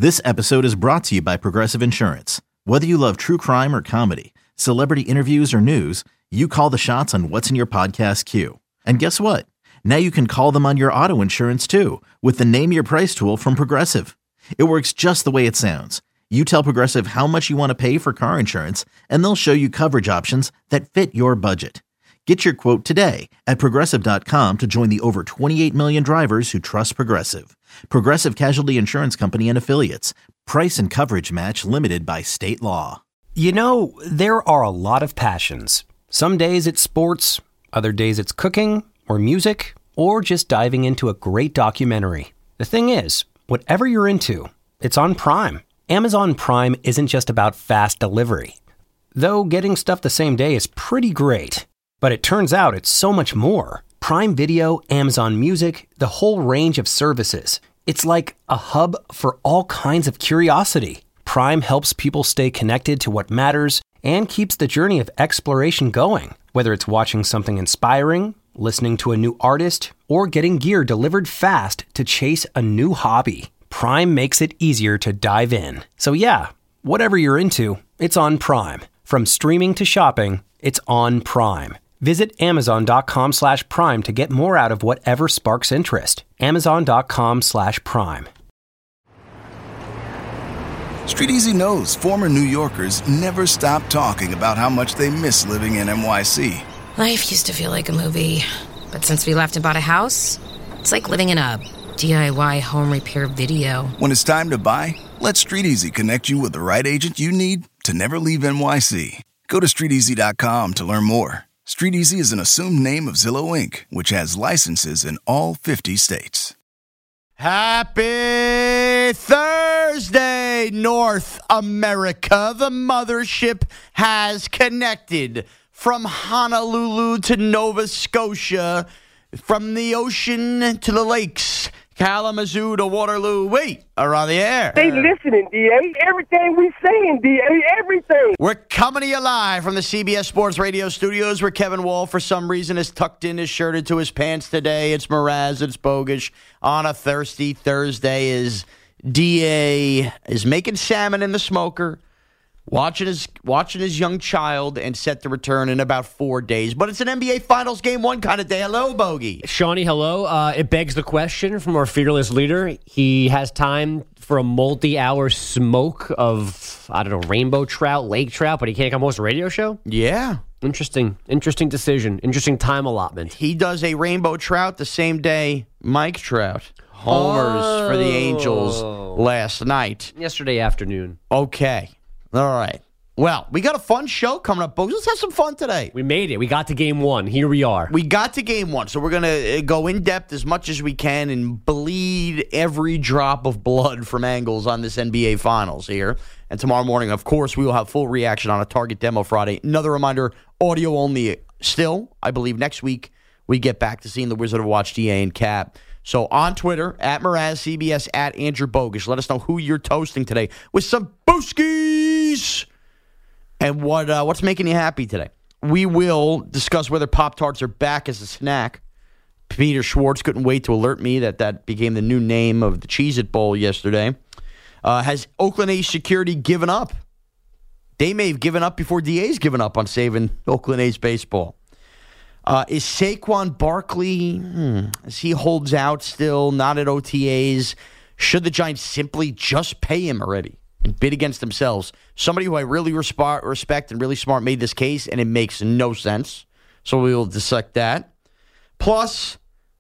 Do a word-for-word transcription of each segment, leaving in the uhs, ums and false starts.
This episode is brought to you by Progressive Insurance. Whether you love true crime or comedy, celebrity interviews or news, you call the shots on what's in your podcast queue. And guess what? Now you can call them on your auto insurance too with the Name Your Price tool from Progressive. It works just the way it sounds. You tell Progressive how much you want to pay for car insurance, and they'll show you coverage options that fit your budget. Get your quote today at Progressive dot com to join the over twenty-eight million drivers who trust Progressive. Progressive Casualty Insurance Company and Affiliates. Price and coverage match limited by state law. You know, there are a lot of passions. Some days it's sports, other days it's cooking or music, or just diving into a great documentary. The thing is, whatever you're into, it's on Prime. Amazon Prime isn't just about fast delivery. Though getting stuff the same day is pretty great. But it turns out it's so much more. Prime Video, Amazon Music, the whole range of services. It's like a hub for all kinds of curiosity. Prime helps people stay connected to what matters and keeps the journey of exploration going. Whether it's watching something inspiring, listening to a new artist, or getting gear delivered fast to chase a new hobby, Prime makes it easier to dive in. So yeah, whatever you're into, it's on Prime. From streaming to shopping, it's on Prime. Visit Amazon.com slash Prime to get more out of whatever sparks interest. Amazon.com slash Prime. Street Easy knows former New Yorkers never stop talking about how much they miss living in N Y C. Life used to feel like a movie, but since we left and bought a house, it's like living in a D I Y home repair video. When it's time to buy, let Street Easy connect you with the right agent you need to never leave N Y C. Go to street easy dot com to learn more. Street Easy is an assumed name of Zillow Incorporated, which has licenses in all fifty states. Happy Thursday, North America. The mothership has connected from Honolulu to Nova Scotia, from the ocean to the lakes, Kalamazoo to Waterloo. We are on the air. They listening, D A. Everything we saying, D A. Everything. We're coming to you live from the C B S Sports Radio studios where Kevin Wall, for some reason, has tucked in his shirt into his pants today. It's Mraz, it's Bogusch. On a thirsty Thursday is D A is making salmon in the smoker, watching his watching his young child, and set to return in about four days. But it's an N B A Finals Game One kind of day. Hello, Bogey. Shawnee, hello. Uh, it begs the question from our fearless leader. He has time for a multi-hour smoke of, I don't know, rainbow trout, lake trout, but he can't come host a radio show? Yeah. Interesting. Interesting decision. Interesting time allotment. He does a rainbow trout the same day Mike Trout homers oh. for the Angels last night. Yesterday afternoon. Okay. All right. Well, we got a fun show coming up, folks. Let's have some fun today. We made it. We got to game one. Here we are. We got to game one, so we're going to go in depth as much as we can and bleed every drop of blood from angles on this N B A Finals here. And tomorrow morning, of course, we will have full reaction on a Target Demo Friday. Another reminder, audio only still. I believe next week we get back to seeing the Wizard of Watch, D A and Cap. So on Twitter, at Mraz C B S, at Andrew Bogusch. Let us know who you're toasting today with some Booskies. And what uh, what's making you happy today? We will discuss whether Pop-Tarts are back as a snack. Peter Schwartz couldn't wait to alert me that that became the new name of the Cheez-It Bowl yesterday. Uh, has Oakland A's security given up? They may have given up before D A's given up on saving Oakland A's baseball. Uh, is Saquon Barkley, hmm, as he holds out still, not at O T As, should the Giants simply just pay him already and bid against themselves? Somebody who I really resp- respect and really smart made this case, and it makes no sense. So we will dissect that. Plus,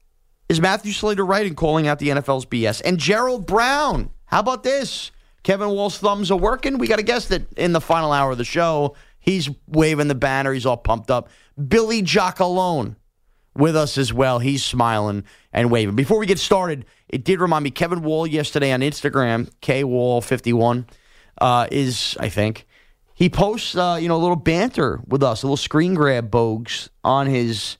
is Matthew Slater right in calling out the N F L's B S? And Gerald Brown, how about this? Kevin Wall's thumbs are working. We got to guess that in the final hour of the show, he's waving the banner. He's all pumped up. Billy Giacalone with us as well. He's smiling and waving. Before we get started, it did remind me, Kevin Wall yesterday on Instagram, K Wall fifty-one, uh, is, I think, he posts, uh, you know, a little banter with us, a little screen grab, Bogues, on his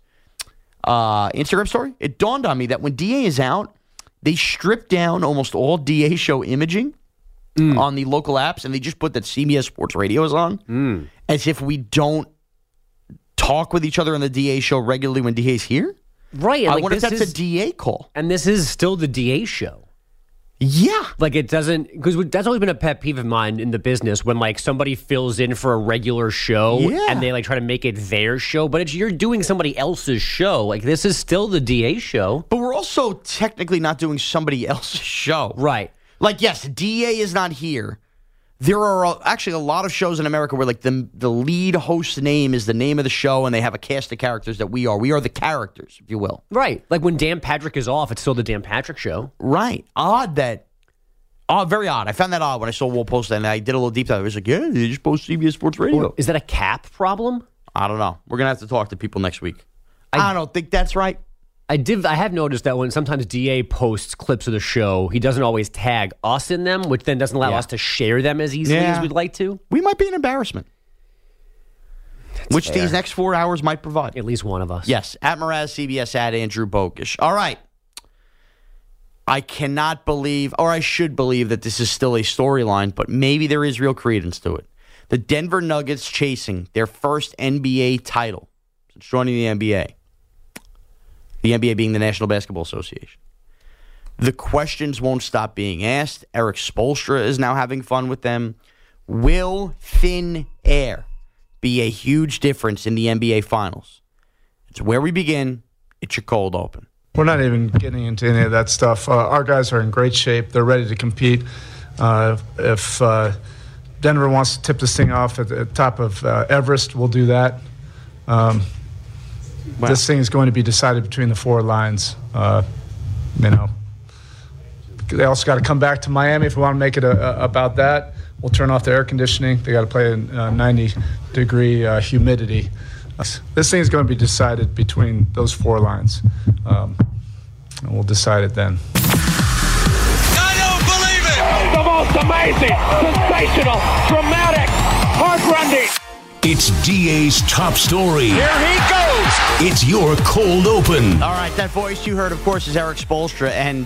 uh, Instagram story. It dawned on me that when D A is out, they strip down almost all D A show imaging mm. on the local apps, and they just put that C B S Sports Radio is on, mm. as if we don't talk with each other on the D A show regularly when D A's here. Right. I like wonder if that's is, a D A call. And this is still the D A show. Yeah. Like it doesn't, because that's always been a pet peeve of mine in the business when like somebody fills in for a regular show Yeah. and they like try to make it their show, but it's you're doing somebody else's show. Like this is still the D A show. But we're also technically not doing somebody else's show. Right. Like, yes, D A is not here. There are uh, actually a lot of shows in America where like the the lead host's name is the name of the show and they have a cast of characters that we are. We are the characters, if you will. Right. Like when Dan Patrick is off, it's still the Dan Patrick show. Right. Odd that. Oh, very odd. I found that odd when I saw Will post that, and I did a little deep dive. I was like, yeah, they just post C B S Sports Radio. Is that a cap problem? I don't know. We're going to have to talk to people next week. I, I don't think that's right. I did. I have noticed that when sometimes D A posts clips of the show, he doesn't always tag us in them, which then doesn't allow Yeah. us to share them as easily Yeah. as we'd like to. We might be an embarrassment. That's which fair. these next four hours might provide. At least one of us. Yes, at Mraz, C B S, at Andrew Bogusch. All right. I cannot believe, or I should believe, that this is still a storyline, but maybe there is real credence to it. The Denver Nuggets chasing their first N B A title since joining the N B A. The N B A being the National Basketball Association. The questions won't stop being asked. Eric Spoelstra is now having fun with them. Will thin air be a huge difference in the N B A Finals? It's where we begin. It's your cold open. We're not even getting into any of that stuff. Uh, our guys are in great shape. They're ready to compete. Uh, if uh, Denver wants to tip this thing off at the top of uh, Everest, we'll do that. Um, Wow. This thing is going to be decided between the four lines. Uh, you know, they also got to come back to Miami if we want to make it a, a, about that. We'll turn off the air conditioning. They got to play in uh, ninety degree uh, humidity. Uh, this thing is going to be decided between those four lines, um, and we'll decide it then. I don't believe it! The most amazing, sensational, dramatic, heart-rending. It's D A's top story. Here he goes. It's your cold open. All right, that voice you heard, of course, is Eric Spoelstra, and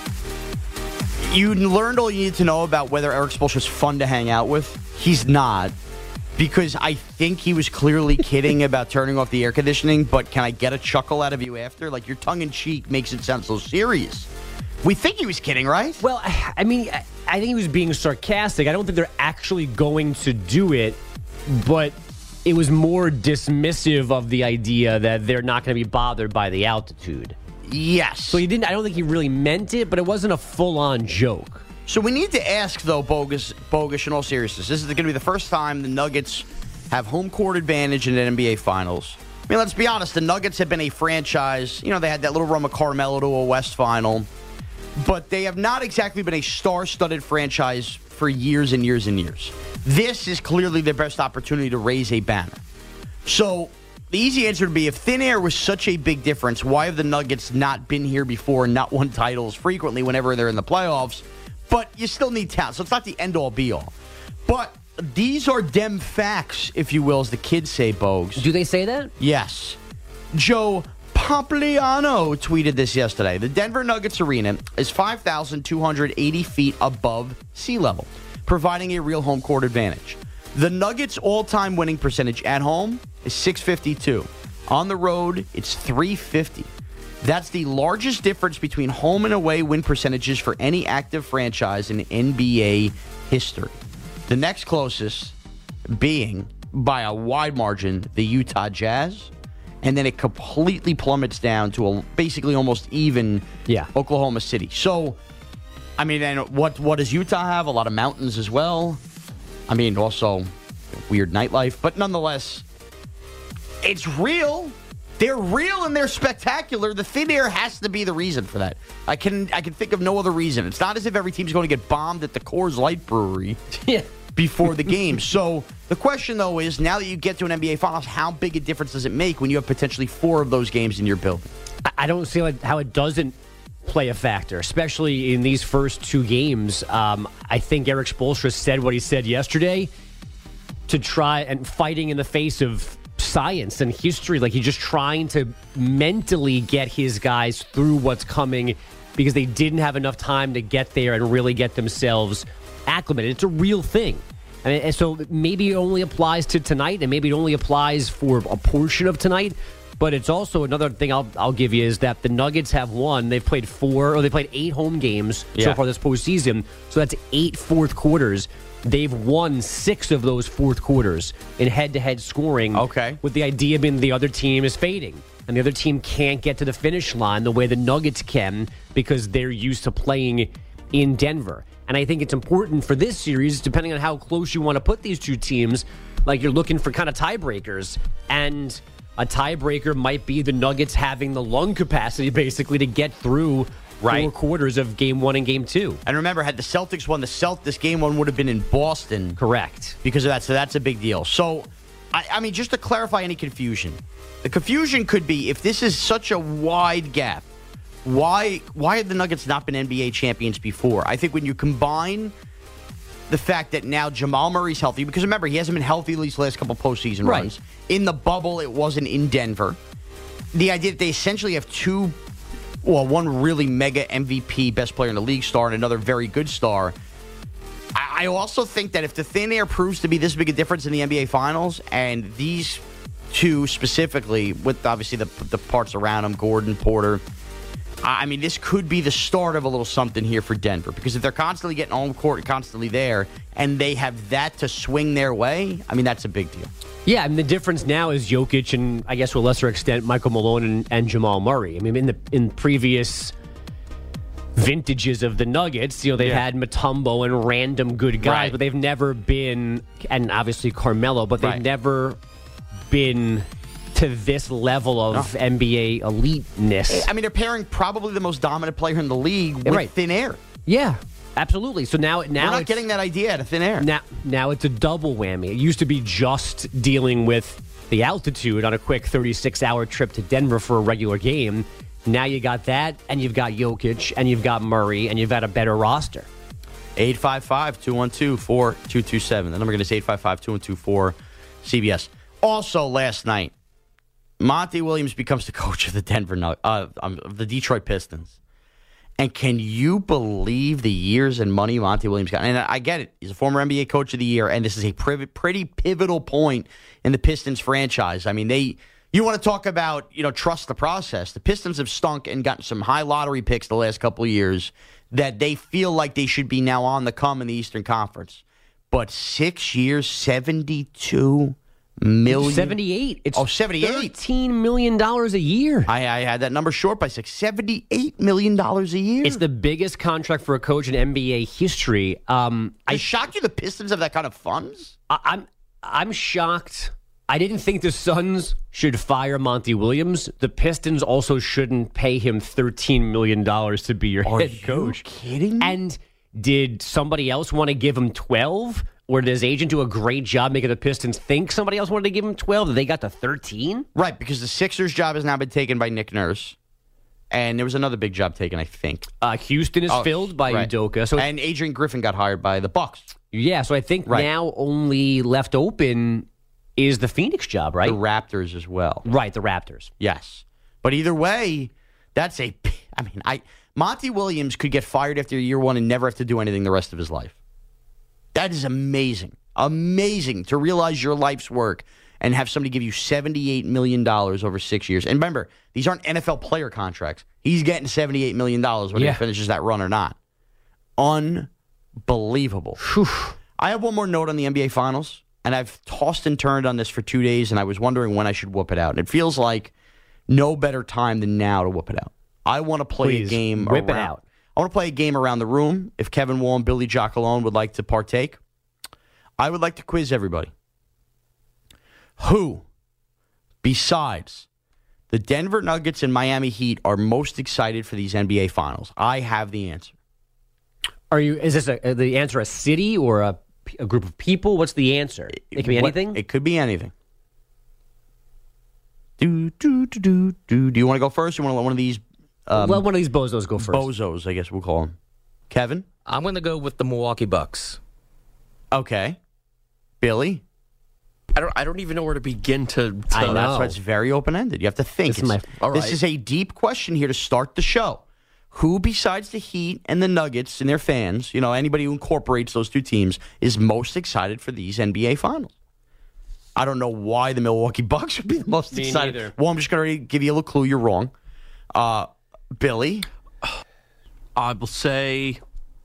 you learned all you need to know about whether Eric Spoelstra is fun to hang out with. He's not, because I think he was clearly kidding about turning off the air conditioning, but can I get a chuckle out of you after? Like, your tongue-in-cheek makes it sound so serious. We think he was kidding, right? Well, I mean, I think he was being sarcastic. I don't think they're actually going to do it, but it was more dismissive of the idea that they're not going to be bothered by the altitude. Yes. So he didn't. I don't think he really meant it, but it wasn't a full-on joke. So we need to ask, though, Bogusch, Bogusch in all seriousness, this is going to be the first time the Nuggets have home court advantage in an N B A Finals. I mean, let's be honest, the Nuggets have been a franchise. You know, they had that little run with Carmelo to a West Final, but they have not exactly been a star-studded franchise for years and years and years. This is clearly their best opportunity to raise a banner. So the easy answer would be, if thin air was such a big difference, why have the Nuggets not been here before and not won titles frequently whenever they're in the playoffs? But you still need talent, so it's not the end-all, be-all. But these are dem facts, if you will, as the kids say, Bogues. Do they say that? Yes. Joe Pompliano tweeted this yesterday. The Denver Nuggets Arena is five thousand two hundred eighty feet above sea level, providing a real home court advantage. The Nuggets' all-time winning percentage at home is six fifty-two. On the road, it's three fifty. That's the largest difference between home and away win percentages for any active franchise in N B A history. The next closest being, by a wide margin, the Utah Jazz. And then it completely plummets down to a basically almost even Yeah. Oklahoma City. So, I mean, and what what does Utah have? A lot of mountains as well. I mean, also weird nightlife. But nonetheless, it's real. They're real and they're spectacular. The thin air has to be the reason for that. I can I can think of no other reason. It's not as if every team's going to get bombed at the Coors Light Brewery Yeah. before the game. So the question, though, is now that you get to an N B A Finals, how big a difference does it make when you have potentially four of those games in your building? I don't see how it doesn't play a factor, especially in these first two games. Um, I think Eric Spoelstra said what he said yesterday to try and fighting in the face of science and history. Like, he's just trying to mentally get his guys through what's coming because they didn't have enough time to get there and really get themselves acclimated. It's a real thing. I mean, and so maybe it only applies to tonight, and maybe it only applies for a portion of tonight. But it's also another thing I'll I'll give you is that the Nuggets have won. They've played four, or they played eight home games Yeah. so far this postseason. So that's eight fourth quarters. They've won six of those fourth quarters in head-to-head scoring. Okay. With the idea being the other team is fading. And the other team can't get to the finish line the way the Nuggets can because they're used to playing in Denver. And I think it's important for this series, depending on how close you want to put these two teams, like you're looking for kind of tiebreakers. And a tiebreaker might be the Nuggets having the lung capacity, basically, to get through Right. four quarters of game one and game two. And remember, had the Celtics won, the Celt this game one would have been in Boston. Correct. Because of that, so that's a big deal. So, I, I mean, just to clarify any confusion, the confusion could be if this is such a wide gap, why why have the Nuggets not been N B A champions before? I think when you combine the fact that now Jamal Murray's healthy, because remember, he hasn't been healthy these last couple postseason Right. runs. In the bubble, it wasn't in Denver. The idea that they essentially have two, well, one really mega M V P, best player in the league star, and another very good star. I, I also think that if the thin air proves to be this big a difference in the N B A Finals, and these two specifically, with obviously the the parts around them, Gordon, Porter, I mean, this could be the start of a little something here for Denver. Because if they're constantly getting home court and constantly there, and they have that to swing their way, I mean, that's a big deal. Yeah, I mean, the difference now is Jokic and, I guess to a lesser extent, Michael Malone and, and Jamal Murray. I mean, in the in previous vintages of the Nuggets, you know, they Yeah. had Mutombo and random good guys, Right. but they've never been, and obviously Carmelo, but they've Right. never been to this level of No. N B A eliteness. I mean, they're pairing probably the most dominant player in the league with Right. thin air. Yeah, absolutely. So now, now We're not it's, getting that idea out of thin air. Now, now it's a double whammy. It used to be just dealing with the altitude on a quick thirty-six hour trip to Denver for a regular game. Now you got that, and you've got Jokic, and you've got Murray, and you've got a better roster. eight five five, two one two, four two two seven. The number again is eight five five, two one two four, C B S. Also, last night, Monty Williams becomes the coach of the Denver Nug- uh, um, of the Detroit Pistons. And can you believe the years and money Monty Williams got? And I get it. He's a former N B A Coach of the Year, and this is a pretty, pretty pivotal point in the Pistons franchise. I mean, they you want to talk about, you know, trust the process. The Pistons have stunk and gotten some high lottery picks the last couple of years that they feel like they should be now on the come in the Eastern Conference. But six years, seventy-two million. seventy-eight. It's Oh, seventy-eight. thirteen million dollars a year. I, I had that number short by six. seventy-eight million dollars a year. It's the biggest contract for a coach in N B A history. Um, I I, shocked you the Pistons have that kind of funds? I, I'm I'm shocked. I didn't think the Suns should fire Monty Williams. The Pistons also shouldn't pay him thirteen million dollars to be your Are head you coach. kidding me? And did somebody else want to give him twelve? Or did his agent do a great job making the Pistons think somebody else wanted to give him twelve? That they got to thirteen? Right, because the Sixers' job has now been taken by Nick Nurse. And there was another big job taken, I think. Uh, Houston is Oh, filled by right. Udoka. So And Adrian Griffin got hired by the Bucks. yeah, so I think Right. now only left open is the Phoenix job, right? The Raptors as well. Right, the Raptors. Yes. But either way, that's a... I mean, I Monty Williams could get fired after year one and never have to do anything the rest of his life. That is amazing. Amazing to realize your life's work and have somebody give you seventy-eight million dollars over six years. And remember, these aren't N F L player contracts. He's getting seventy-eight million dollars whether Yeah. he finishes that run or not. Unbelievable. I have one more note on the N B A Finals, and I've tossed and turned on this for two days, and I was wondering when I should whoop it out. And it feels like no better time than now to whoop it out. I want to play Please, a game whip it around, out. I want to play a game around the room. If Kevin Wall and Billy Giacalone would like to partake, I would like to quiz everybody. Who, besides the Denver Nuggets and Miami Heat, are most excited for these N B A Finals? I have the answer. Are you? Is this a, the answer a city or a, a group of people? What's the answer? It can be What- anything. It could be anything. Do, do, do, do, do. Do you want to go first? Or you want to let one of these um, well, one of these bozos go first. bozos, I guess we'll call them? Kevin? I'm going to go with the Milwaukee Bucks. Okay. Billy? I don't. I don't even know where to begin to. to I So know. that's why it's very open-ended. You have to think. This is It's- my- All This right. is a deep question here to start the show. Who, besides the Heat and the Nuggets and their fans, you know, anybody who incorporates those two teams, is most excited for these N B A Finals? I don't know why the Milwaukee Bucks would be the most Me excited. neither. Well, I'm just going to give you a little clue. You're wrong. Uh, Billy? I will say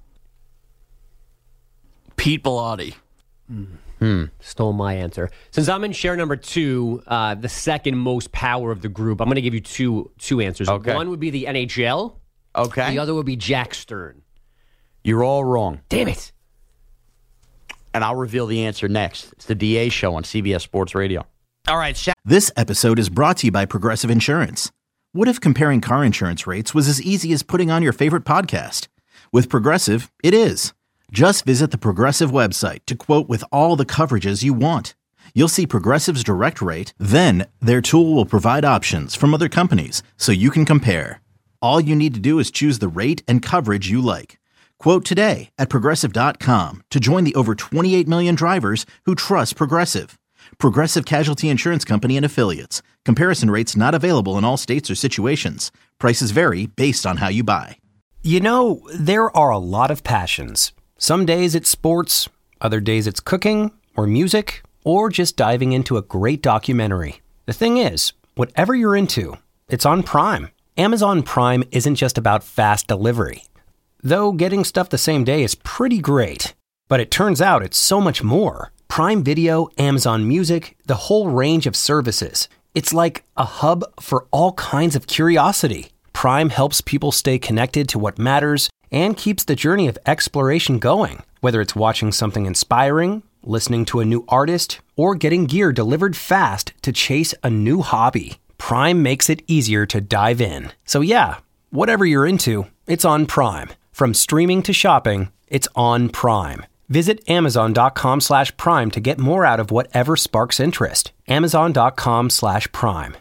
Pete Bellotti. Hmm. Stole my answer. Since I'm in share number two, uh, the second most power of the group, I'm going to give you two two answers. Okay. One would be the N H L. Okay. The other would be Jack Stern. You're all wrong. Damn it. And I'll reveal the answer next. It's the D A Show on C B S Sports Radio. All right, Sha- This episode is brought to you by Progressive Insurance. What if comparing car insurance rates was as easy as putting on your favorite podcast? With Progressive, it is. Just visit the Progressive website to quote with all the coverages you want. You'll see Progressive's direct rate, then their tool will provide options from other companies so you can compare. All you need to do is choose the rate and coverage you like. Quote today at Progressive dot com to join the over twenty-eight million drivers who trust Progressive. Progressive Casualty Insurance Company and Affiliates. Comparison rates not available in all states or situations. Prices vary based on how you buy. You know, there are a lot of passions. Some days it's sports, other days it's cooking or music, or just diving into a great documentary. The thing is, whatever you're into, it's on Prime. Amazon Prime isn't just about fast delivery. Though getting stuff the same day is pretty great. But it turns out it's so much more. Prime Video, Amazon Music, the whole range of services. It's like a hub for all kinds of curiosity. Prime helps people stay connected to what matters and keeps the journey of exploration going. Whether it's watching something inspiring, listening to a new artist, or getting gear delivered fast to chase a new hobby, Prime makes it easier to dive in. So yeah, whatever you're into, it's on Prime. From streaming to shopping, it's on Prime. Visit Amazon.com slash Prime to get more out of whatever sparks interest. Amazon.com slash Prime.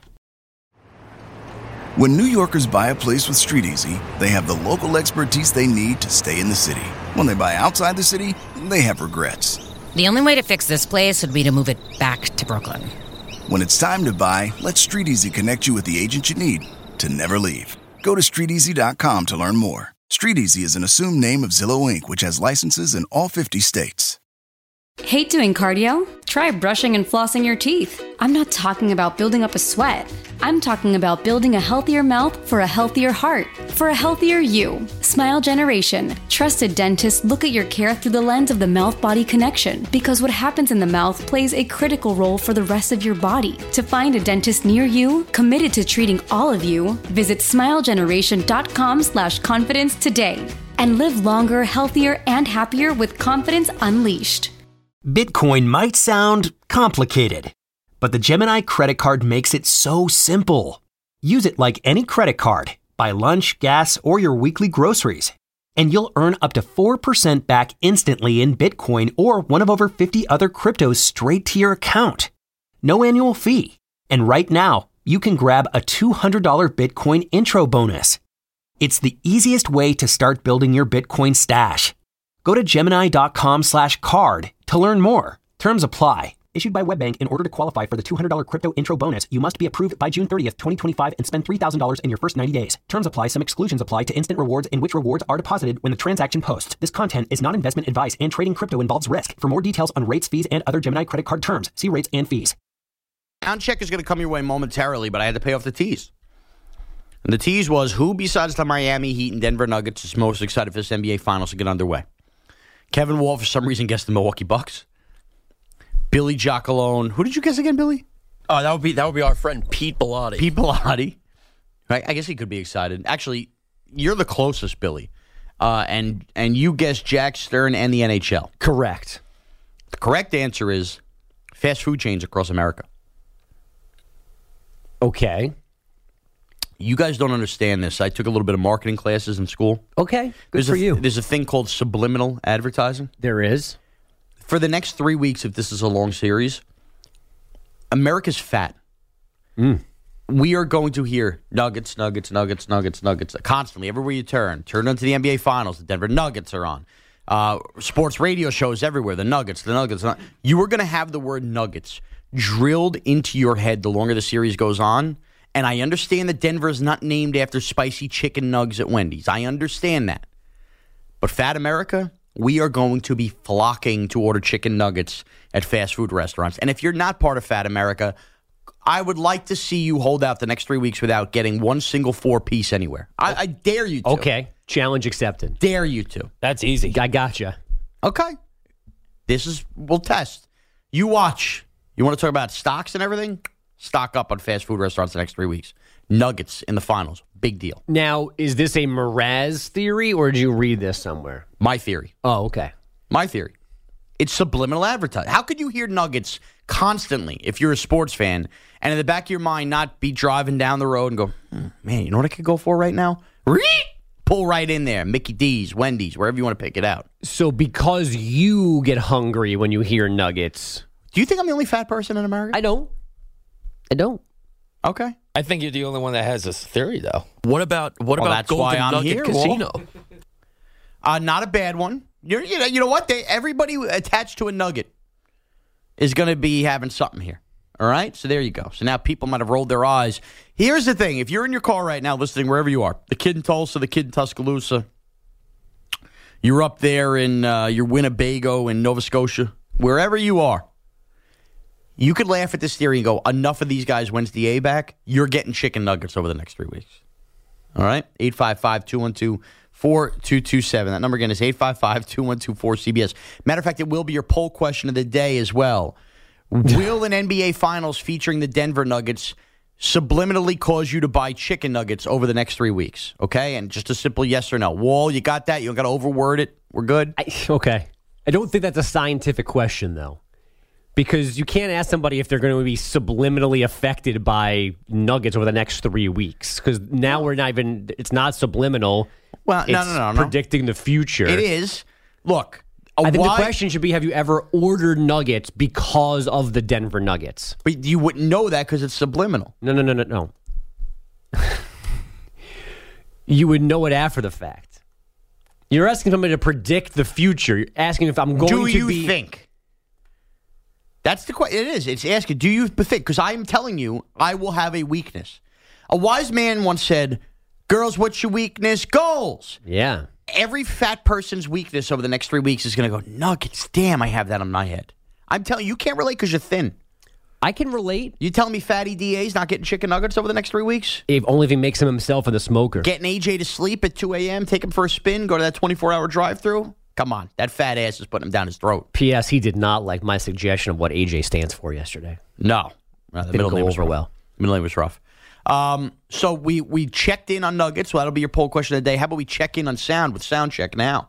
When New Yorkers buy a place with Street Easy, they have the local expertise they need to stay in the city. When they buy outside the city, they have regrets. The only way to fix this place would be to move it back to Brooklyn. When it's time to buy, let Street Easy connect you with the agent you need to never leave. Go to Street Easy dot com to learn more. Street Easy is an assumed name of Zillow Incorporated, which has licenses in all fifty states. Hate doing cardio? Try brushing and flossing your teeth. I'm not talking about building up a sweat. I'm talking about building a healthier mouth for a healthier heart, for a healthier you. Smile Generation. Trusted dentists look at your care through the lens of the mouth-body connection, because what happens in the mouth plays a critical role for the rest of your body. To find a dentist near you, committed to treating all of you, visit smile generation dot com slash confidence today. And live longer, healthier, and happier with confidence unleashed. Bitcoin might sound complicated, but the Gemini credit card makes it so simple. Use it like any credit card. Buy lunch, gas, or your weekly groceries, and you'll earn up to four percent back instantly in Bitcoin or one of over fifty other cryptos straight to your account. No annual fee. And right now, you can grab a two hundred dollars Bitcoin intro bonus. It's the easiest way to start building your Bitcoin stash. Go to Gemini.com slash card to learn more. Terms apply. Issued by WebBank. In order to qualify for the two hundred dollars crypto intro bonus, you must be approved by June thirtieth, twenty twenty-five and spend three thousand dollars in your first ninety days. Terms apply. Some exclusions apply to instant rewards, in which rewards are deposited when the transaction posts. This content is not investment advice, and trading crypto involves risk. For more details on rates, fees, and other Gemini credit card terms, see rates and fees. Sound check is going to come your way momentarily, but I had to pay off the tease. And the tease was, who besides the Miami Heat and Denver Nuggets is most excited for this N B A Finals to get underway? Kevin Wall, for some reason, guessed the Milwaukee Bucks. Billy Giacalone. Who did you guess again, Billy? Oh, that would be that would be our friend Pete Bellotti. Pete Bellotti. Right? I guess he could be excited. Actually, you're the closest, Billy. Uh, and and you guessed Jack Stern and the N H L. Correct. The correct answer is fast food chains across America. Okay. You guys don't understand this. I took a little bit of marketing classes in school. Okay. Good there's for a, you. There's a thing called subliminal advertising. There is. For the next three weeks, if this is a long series, America's fat. Mm. We are going to hear nuggets, nuggets, nuggets, nuggets, nuggets constantly. Everywhere you turn. Turn into the N B A Finals. The Denver Nuggets are on. Uh, sports radio shows everywhere. The Nuggets, the Nuggets. The, you are going to have the word nuggets drilled into your head the longer the series goes on. And I understand that Denver is not named after spicy chicken nugs at Wendy's. I understand that. But fat America we are going to be flocking to order chicken nuggets at fast food restaurants. And if you're not part of Fat America, I would like to see you hold out the next three weeks without getting one single four-piece anywhere. I, I dare you to. Okay. Challenge accepted. Dare you to. That's easy. I gotcha. Okay. This is, we'll test. You watch. You want to talk about stocks and everything? Stock up on fast food restaurants the next three weeks. Nuggets in the finals. Big deal. Now, is this a Mraz theory, or did you read this somewhere? My theory. Oh, okay. My theory. It's subliminal advertising. How could you hear Nuggets constantly if you're a sports fan and in the back of your mind not be driving down the road and go, hmm, man, you know what I could go for right now? Pull right in there. Mickey D's, Wendy's, wherever you want to pick it out. So because you get hungry when you hear Nuggets. Do you think I'm the only fat person in America? I don't. I don't. Okay. I think you're the only one that has this theory, though. What about what well, about that's Golden why I'm Nugget here, Casino? Uh, not a bad one. You're, you know, you know what? They, everybody attached to a nugget is going to be having something here. All right? So there you go. So now people might have rolled their eyes. Here's the thing. If you're in your car right now listening, wherever you are, the kid in Tulsa, the kid in Tuscaloosa, you're up there in uh, your Winnebago in Nova Scotia, wherever you are, you could laugh at this theory and go, enough of these guys Wednesday A back. You're getting chicken nuggets over the next three weeks. All right? eight five five, two one two, four two two seven. That number again is eight five five, two one two, four C B S. Matter of fact, it will be your poll question of the day as well. Will an N B A Finals featuring the Denver Nuggets subliminally cause you to buy chicken nuggets over the next three weeks? Okay? And just a simple yes or no. Wall, you got that? You don't got to overword it? We're good? I, okay. I don't think that's a scientific question, though. Because you can't ask somebody if they're going to be subliminally affected by nuggets over the next three weeks. Because now we're not even, it's not subliminal. Well, it's no, no, no, no. predicting the future. It is. Look. I think why, the question should be, have you ever ordered nuggets because of the Denver Nuggets? But you wouldn't know that because it's subliminal. No, no, no, no, no. You would know it after the fact. You're asking somebody to predict the future. You're asking if I'm going Do to you be... think? That's the question. It is. It's asking, do you think? Because I'm telling you, I will have a weakness. A wise man once said, girls, what's your weakness? Goals. Yeah. Every fat person's weakness over the next three weeks is going to go, nuggets, damn, I have that on my head. I'm telling you, you can't relate because you're thin. I can relate. You telling me Fatty D A's not getting chicken nuggets over the next three weeks? If only if he makes them himself in the smoker. Getting A J to sleep at two a.m., take him for a spin, go to that twenty-four hour drive-through? Come on, that fat ass is putting him down his throat. P S. He did not like my suggestion of what A J stands for yesterday. No. no the Didn't middle go name was over rough. well. Middle name was rough. Um, so we, we checked in on nuggets, so that'll be your poll question of the day. How about we check in on sound with Sound Check now?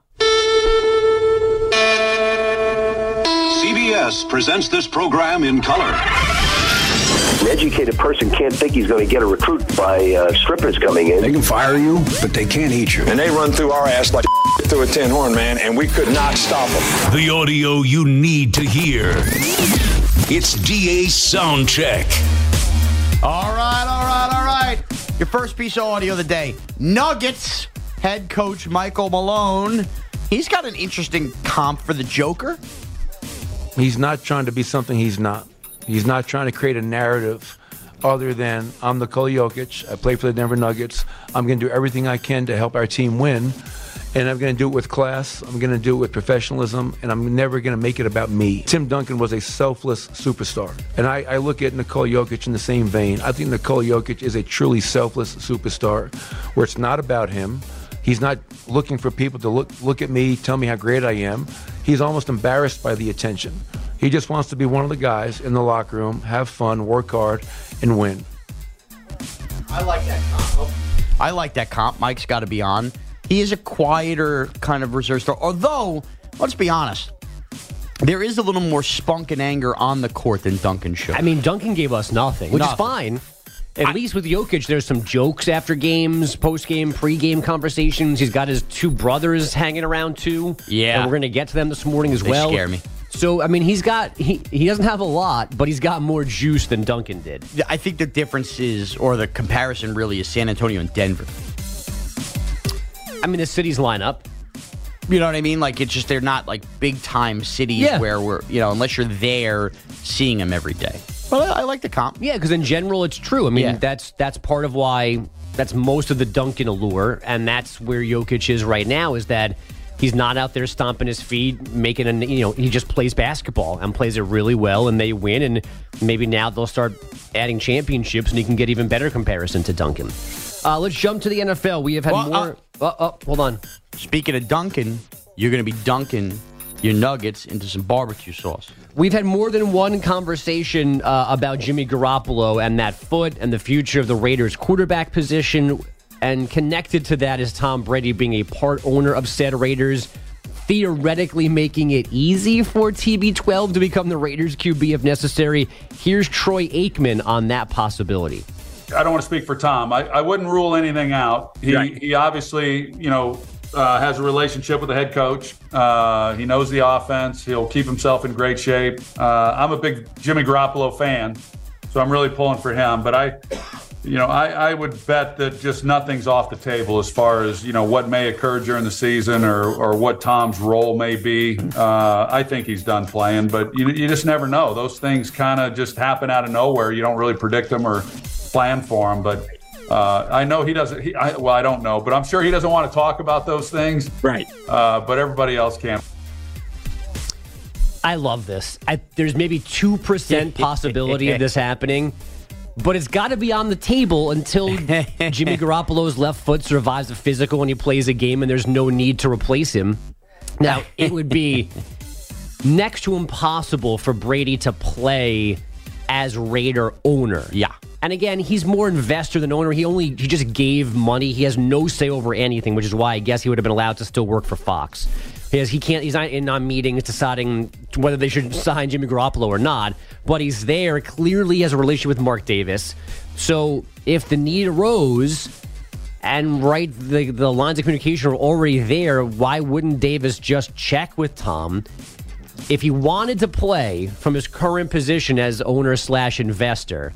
C B S presents this program in color. An educated person can't think he's going to get a recruit by uh, strippers coming in. They can fire you, but they can't eat you. And they run through our ass like through a tin horn, man, and we could not stop them. The audio you need to hear. It's D A's Sound Check. All right, all right, all right. Your first piece of audio of the day. Nuggets head coach Michael Malone. He's got an interesting comp for the Joker. He's not trying to be something he's not. He's not trying to create a narrative other than, I'm Nikola Jokic, I play for the Denver Nuggets, I'm going to do everything I can to help our team win, and I'm going to do it with class, I'm going to do it with professionalism, and I'm never going to make it about me. Tim Duncan was a selfless superstar, and I, I look at Nikola Jokic in the same vein. I think Nikola Jokic is a truly selfless superstar, where it's not about him. He's not looking for people to look look at me, tell me how great I am. He's almost embarrassed by the attention. He just wants to be one of the guys in the locker room, have fun, work hard, and win. I like that comp. I like that comp. Mike's got to be on. He is a quieter kind of reserve star. Although, let's be honest, there is a little more spunk and anger on the court than Duncan showed. I mean, Duncan gave us nothing, which nothing. is fine. At I, least with Jokic, there's some jokes after games, post-game, pre-game conversations. He's got his two brothers hanging around, too. Yeah. And we're going to get to them this morning as they well. They scare me. So, I mean, he's got, he, he doesn't have a lot, but he's got more juice than Duncan did. I think the difference is, or the comparison really is San Antonio and Denver. I mean, the cities line up. You know what I mean? Like, it's just, they're not like big-time cities yeah. where we're, you know, unless you're there seeing them every day. Well, I, I like the comp. Yeah, because in general, it's true. I mean, yeah. that's that's part of why, that's most of the Duncan allure, and that's where Jokic is right now, is that He's not out there stomping his feet, making a, you know, he just plays basketball and plays it really well, and they win, and maybe now they'll start adding championships, and he can get even better comparison to Duncan. Uh, let's jump to the N F L. We have had well, more. Uh, uh, oh, hold on. Speaking of Duncan, you're going to be dunking your nuggets into some barbecue sauce. We've had more than one conversation uh, about Jimmy Garoppolo and that foot and the future of the Raiders quarterback position. And connected to that is Tom Brady being a part owner of said Raiders, theoretically making it easy for T B twelve to become the Raiders Q B if necessary. Here's Troy Aikman on that possibility. I don't want to speak for Tom. I, I wouldn't rule anything out. He, right. he obviously, you know, uh, has a relationship with the head coach. Uh, he knows the offense. He'll keep himself in great shape. Uh, I'm a big Jimmy Garoppolo fan, so I'm really pulling for him. But I... You know, I, I would bet that just nothing's off the table as far as, you know, what may occur during the season or, or what Tom's role may be. Uh, I think he's done playing, but you, you just never know. Those things kind of just happen out of nowhere. You don't really predict them or plan for them. But uh, I know he doesn't. He, I, well, I don't know, but I'm sure he doesn't want to talk about those things. Right. Uh, but everybody else can. I love this. I, there's maybe two percent possibility of this happening. But it's got to be on the table until Jimmy Garoppolo's left foot survives a physical and he plays a game and there's no need to replace him. Now, it would be next to impossible for Brady to play as Raider owner. Yeah. And again, he's more investor than owner. He only he just gave money. He has no say over anything, which is why I guess he would have been allowed to still work for Fox. He, has, he can't. He's not in on meetings deciding whether they should sign Jimmy Garoppolo or not. But he's there. Clearly has a relationship with Mark Davis. So if the need arose and right the the lines of communication are already there, why wouldn't Davis just check with Tom? If he wanted to play from his current position as owner slash investor,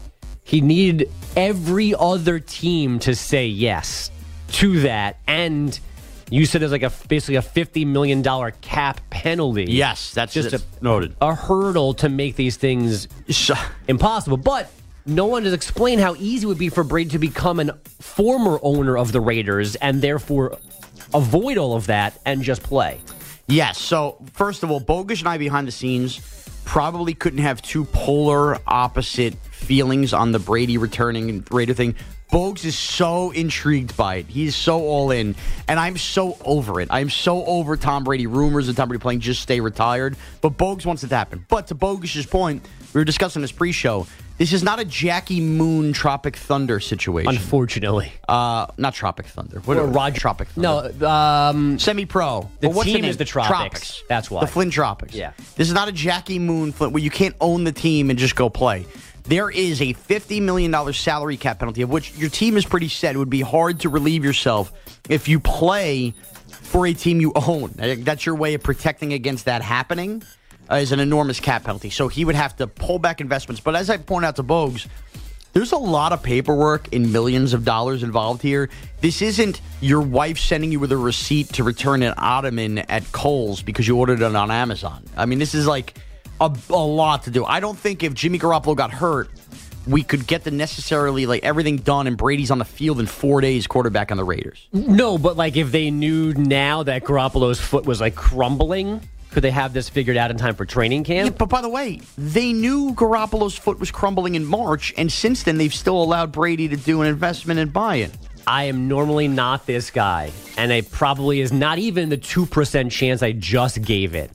he needed every other team to say yes to that. And you said there's like a basically a fifty million dollars cap penalty. Yes, that's just that's a, noted. A hurdle to make these things impossible. But no one has explained how easy it would be for Brady to become a former owner of the Raiders and therefore avoid all of that and just play. Yes. So, first of all, Bogusch and I behind the scenes probably couldn't have two polar opposite feelings on the Brady returning Raider thing. Bogusch is so intrigued by it. He's so all in. And I'm so over it. I'm so over Tom Brady rumors of Tom Brady playing just stay retired. But Bogusch wants it to happen. But to Bogusch's point, we were discussing this pre-show. This is not a Jackie Moon Tropic Thunder situation. Unfortunately. Uh, not Tropic Thunder. What or are Roger Tropic Thunder? No, um, semi-pro. The what's team the is the Tropics. Tropics. That's why. The Flint Tropics. Yeah. This is not a Jackie Moon Flint where you can't own the team and just go play. There is a fifty million dollars salary cap penalty, of which your team is pretty set. It would be hard to relieve yourself if you play for a team you own. That's your way of protecting against that happening, uh, is an enormous cap penalty. So he would have to pull back investments. But as I point out to Bogues, there's a lot of paperwork in millions of dollars involved here. This isn't your wife sending you with a receipt to return an ottoman at Kohl's because you ordered it on Amazon. I mean, this is like a, a lot to do. I don't think if Jimmy Garoppolo got hurt, we could get the necessarily like everything done and Brady's on the field in four days quarterback on the Raiders. No, but like if they knew now that Garoppolo's foot was like crumbling, could they have this figured out in time for training camp? Yeah, but by the way, they knew Garoppolo's foot was crumbling in March, and since then they've still allowed Brady to do an investment and buy-in. I am normally not this guy, and it probably is not even the two percent chance I just gave it.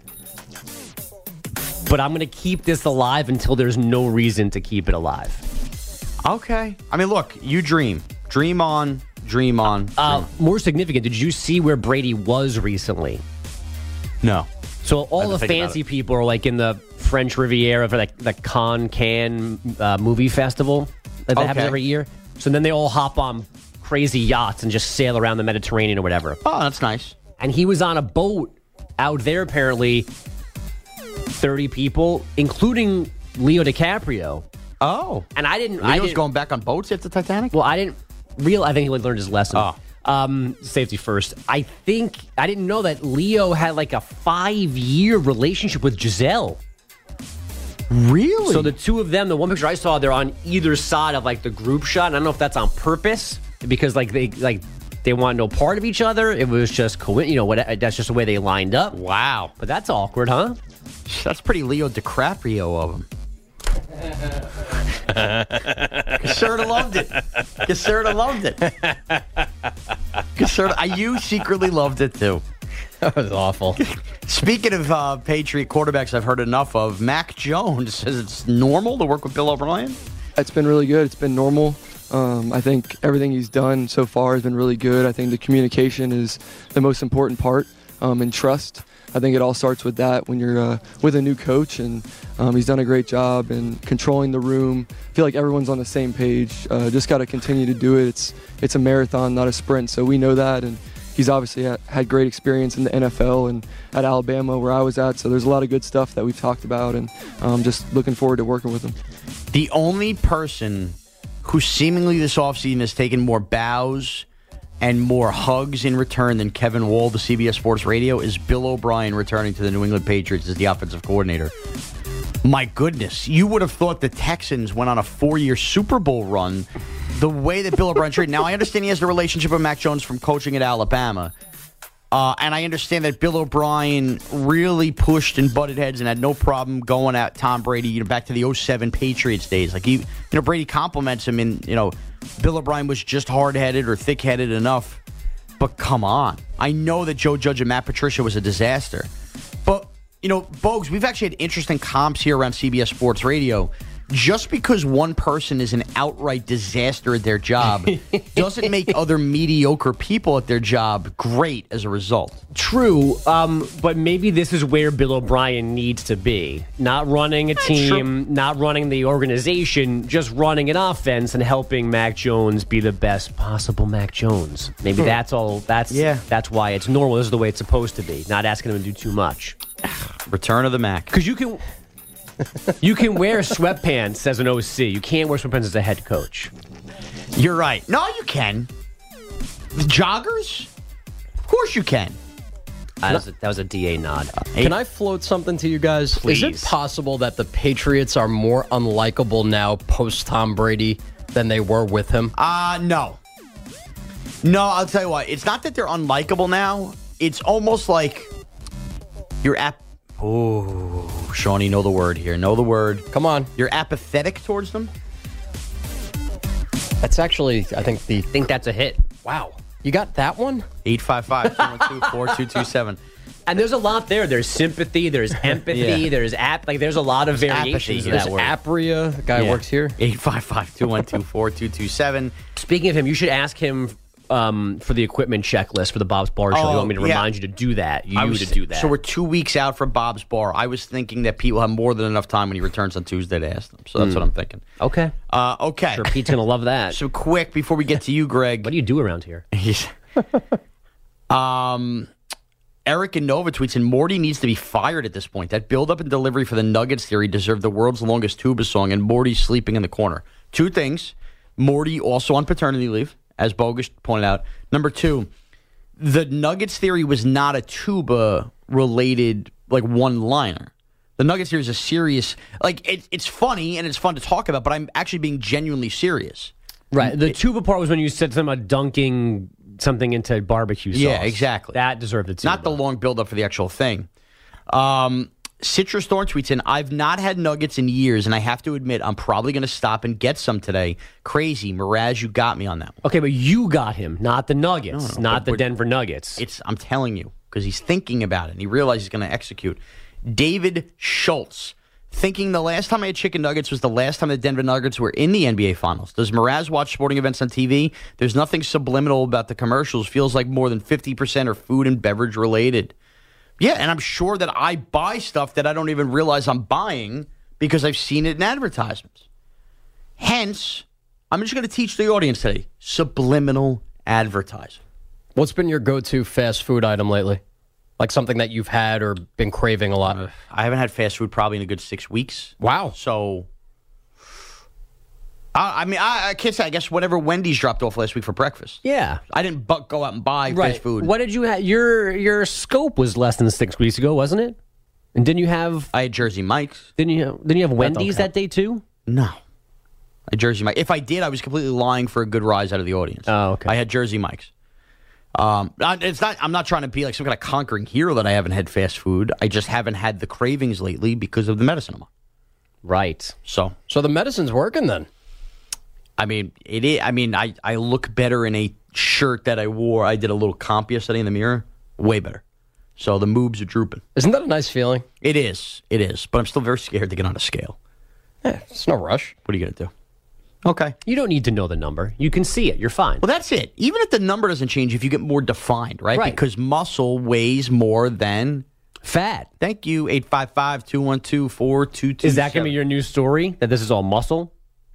But I'm going to keep this alive until there's no reason to keep it alive. Okay. I mean, look, you dream. Dream on, dream on. Dream. Uh, more significant, did you see where Brady was recently? No. So all the fancy people are like in the French Riviera for like the Cannes Cannes uh, movie festival that okay. happens every year. So then they all hop on crazy yachts and just sail around the Mediterranean or whatever. Oh, that's nice. And he was on a boat out there apparently, thirty people, including Leo DiCaprio. Oh. And I didn't... Leo's I didn't, going back on boats after Titanic? Well, I didn't... real. I think he learned his lesson. Oh. Um, safety first. I think I didn't know that Leo had like a five-year relationship with Giselle. Really? So the two of them, the one picture I saw, they're on either side of like the group shot. And I don't know if that's on purpose because like they like they want no part of each other. It was just, co- you know, what? That's just the way they lined up. Wow. But that's awkward, huh? That's pretty Leo DiCaprio of him. Caserta loved it. Caserta loved it. Caserta, you secretly loved it too. That was awful. Speaking of uh, Patriot quarterbacks I've heard enough of, Mac Jones says it's normal to work with Bill O'Brien. It's been really good. It's been normal. Um, I think everything he's done so far has been really good. I think the communication is the most important part, um, and trust. I think it all starts with that when you're uh, with a new coach, and um, he's done a great job in controlling the room. I feel like everyone's on the same page. Uh, just got to continue to do it. It's it's a marathon, not a sprint, so we know that, and he's obviously had, had great experience in the N F L and at Alabama where I was at, so there's a lot of good stuff that we've talked about, and um, just looking forward to working with him. The only person who seemingly this offseason has taken more bows and more hugs in return than Kevin Wall to C B S Sports Radio is Bill O'Brien returning to the New England Patriots as the offensive coordinator. My goodness, you would have thought the Texans went on a four-year Super Bowl run the way that Bill O'Brien treated. Now, I understand he has the relationship with Mac Jones from coaching at Alabama, uh, and I understand that Bill O'Brien really pushed and butted heads and had no problem going at Tom Brady, you know, back to the oh seven Patriots days. Like, he, you know, Brady compliments him, and, you know, Bill O'Brien was just hard-headed or thick-headed enough. But come on. I know that Joe Judge and Matt Patricia was a disaster. But, you know, Bogues, we've actually had interesting comps here around C B S Sports Radio. Just because one person is an outright disaster at their job doesn't make other mediocre people at their job great as a result. True, um, but maybe this is where Bill O'Brien needs to be. Not running a team, not running the organization, just running an offense and helping Mac Jones be the best possible Mac Jones. Maybe Hmm. that's all. That's Yeah. That's why it's normal. This is the way it's supposed to be. Not asking him to do too much. Return of the Mac. Because you can... You can wear sweatpants as an O C. You can't wear sweatpants as a head coach. You're right. No, you can. The joggers? Of course you can. That was a, that was a D A nod. Can I float something to you guys? Please. Is it possible that the Patriots are more unlikable now post Tom Brady than they were with him? Uh, no. No, I'll tell you what. It's not that they're unlikable now. It's almost like you're at... Oh, Shawnee, know the word here. Know the word. Come on. You're apathetic towards them? That's actually, I think, the... I think that's a hit. Wow. You got that one? eight five five, two one two, four two two seven. And there's a lot there. There's sympathy. There's empathy. Yeah. There's ap. Like there's a lot of There's variations apathy. of that There's word. Apria, the guy Yeah. works here. eight five five, two one two, four two two seven. Speaking of him, you should ask him um, for the equipment checklist for the Bob's Bar Show. Oh, you want me to yeah. remind you to do that? You I was- to do that. So we're two weeks out from Bob's Bar. I was thinking that Pete will have more than enough time when he returns on Tuesday to ask them. So that's Hmm. what I'm thinking. Okay. Uh, okay. Sure, Pete's going to love that. So quick, before we get to you, Greg. What do you do around here? He's, um, Eric and Nova tweets, and Morty needs to be fired at this point. That build-up and delivery for the Nuggets theory deserved the world's longest tuba song, and Morty's sleeping in the corner. Two things. Morty also on paternity leave, as Bogus pointed out. Number two, the Nuggets theory was not a tuba-related, like, one-liner. The Nuggets theory is a serious... Like, it, it's funny, and it's fun to talk about, but I'm actually being genuinely serious. Right. The tuba part was when you said something about dunking something into barbecue sauce. Yeah, exactly. That deserved it too. Not the long build-up for the actual thing. Um, Citrus Thorn tweets in, I've not had nuggets in years, and I have to admit, I'm probably going to stop and get some today. Crazy. Miraz, you got me on that one. Okay, but you got him, not the Nuggets, No, no, not but the we're- Denver Nuggets. It's I'm telling you, because he's thinking about it, and he realizes he's going to execute. David Schultz, thinking the last time I had chicken nuggets was the last time the Denver Nuggets were in the N B A Finals. Does Miraz watch sporting events on T V? There's nothing subliminal about the commercials. Feels like more than fifty percent are food and beverage related. Yeah, and I'm sure that I buy stuff that I don't even realize I'm buying because I've seen it in advertisements. Hence, I'm just going to teach the audience today, subliminal advertising. What's been your go-to fast food item lately? Like something that you've had or been craving a lot? I haven't had fast food probably in a good six weeks. Wow. So, I, I mean, I, I can't say. I guess whatever Wendy's dropped off last week for breakfast. Yeah. I didn't bu- go out and buy right. fast food. What did you have? Your your scope was less than six weeks ago, wasn't it? And didn't you have? I had Jersey Mike's. Didn't you? Didn't you have Wendy's that day too? No. I had Jersey Mike's. If I did, I was completely lying for a good rise out of the audience. Oh, okay. I had Jersey Mike's. Um, it's not. I'm not trying to be like some kind of conquering hero that I haven't had fast food. I just haven't had the cravings lately because of the medicine I'm on. Right. So, so the medicine's working then. I mean, it is. I mean, I, I look better in a shirt that I wore. I did a little comp yesterday in the mirror. Way better. So the moobs are drooping. Isn't that a nice feeling? It is. It is. But I'm still very scared to get on a scale. Yeah, it's no rush. What are you going to do? Okay. You don't need to know the number. You can see it. You're fine. Well, that's it. Even if the number doesn't change, if you get more defined, right? Right. Because muscle weighs more than fat. Thank you, eight five five, two one two, four two two seven. Is that going to be your new story, that this is all muscle?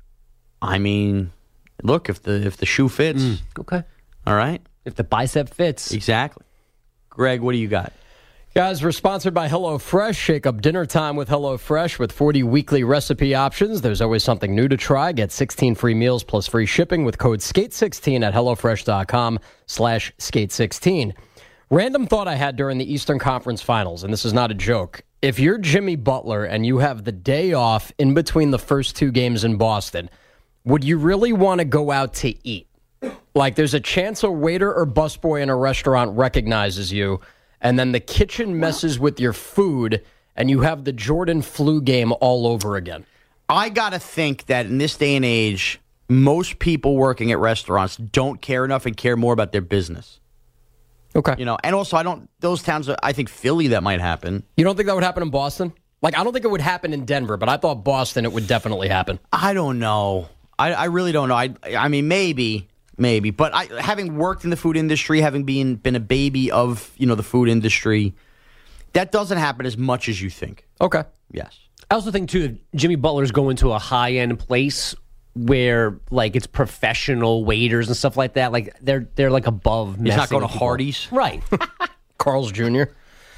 I mean, look, if the if the shoe fits. Mm, okay. All right. If the bicep fits. Exactly. Greg, what do you got? Guys, we're sponsored by HelloFresh. Shake up dinner time with HelloFresh with forty weekly recipe options. There's always something new to try. Get sixteen free meals plus free shipping with code skate sixteen at HelloFresh.com slash skate16. Random thought I had during the Eastern Conference Finals, and this is not a joke. If you're Jimmy Butler and you have the day off in between the first two games in Boston, would you really want to go out to eat? Like, there's a chance a waiter or busboy in a restaurant recognizes you, and then the kitchen messes with your food, and you have the Jordan flu game all over again. I got to think that in this day and age, most people working at restaurants don't care enough and care more about their business. Okay. You know, and also, I don't, those towns, I think Philly, that might happen. You don't think that would happen in Boston? Like, I don't think it would happen in Denver, but I thought Boston, it would definitely happen. I don't know. I, I really don't know. I, I mean, maybe. Maybe, but I, having worked in the food industry, having been been a baby of you know the food industry, that doesn't happen as much as you think. Okay. Yes. I also think too, if Jimmy Butler's going to a high end place where like it's professional waiters and stuff like that, like they're they're like above. He's not going to people. Hardee's, right? Carl's Junior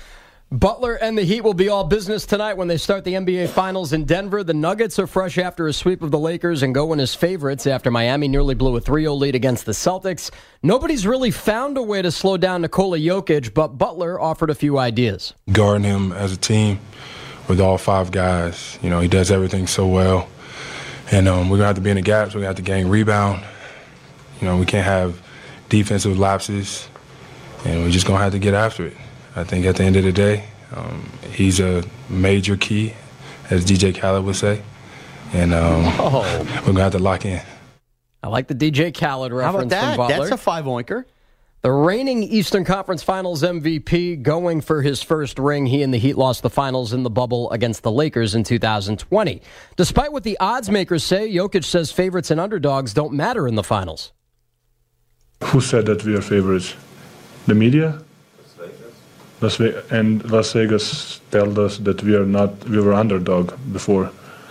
Butler and the Heat will be all business tonight when they start the N B A Finals in Denver. The Nuggets are fresh after a sweep of the Lakers and go in as favorites after Miami nearly blew a three oh lead against the Celtics. Nobody's really found a way to slow down Nikola Jokic, but Butler offered a few ideas. Guarding him as a team with all five guys. You know, he does everything so well. And um, we're going to have to be in the gaps. We're going to have to gain rebound. You know, we can't have defensive lapses. And we're just going to have to get after it. I think at the end of the day, um, he's a major key, as D J Khaled would say. And um, oh. we're going to have to lock in. I like the D J Khaled reference How about that? from Butler. That's a five-oinker. The reigning Eastern Conference Finals M V P going for his first ring. He and the Heat lost the finals in the bubble against the Lakers in two thousand twenty. Despite what the odds makers say, Jokic says favorites and underdogs don't matter in the finals. Who said that we are favorites? The media? Las Vegas. And Las Vegas told us that we are not, we were underdog before.